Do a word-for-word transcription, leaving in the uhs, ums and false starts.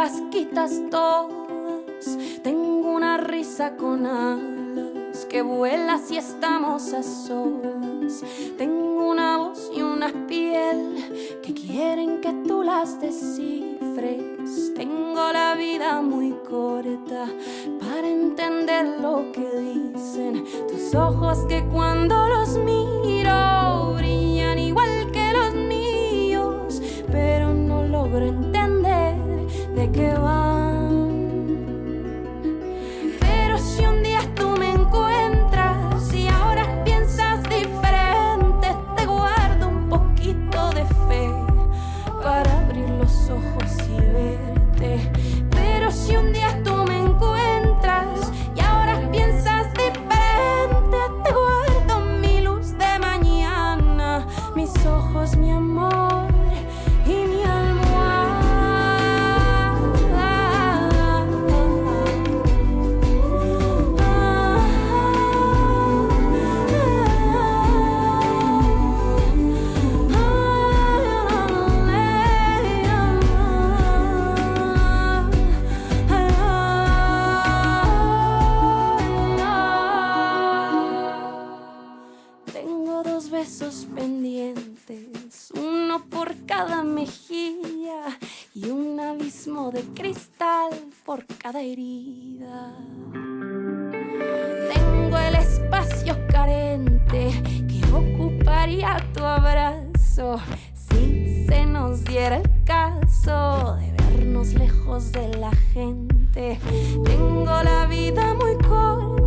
las quitas todas. Tengo una risa con alas que vuela si estamos a solas. Tengo una voz y una piel que quieren que tú las descifres. Tengo la vida muy corta para entender lo que dicen tus ojos, que cuando los miro brillan igual que los míos, pero no logro entender de qué van. Pero si un día tú me encuentras y ahora piensas diferente, te guardo un poquito de fe para abrir los ojos y verte. Pero si un día tú me encuentras y ahora piensas diferente, te guardo mi luz de mañana, mis ojos, mi amor y mi almohada. Tengo dos besos pendientes, uno por cada mejilla y un abismo de cristal por cada herida. Tengo el espacio carente que ocuparía tu abrazo si se nos diera el caso de vernos lejos de la gente. Tengo la vida muy corta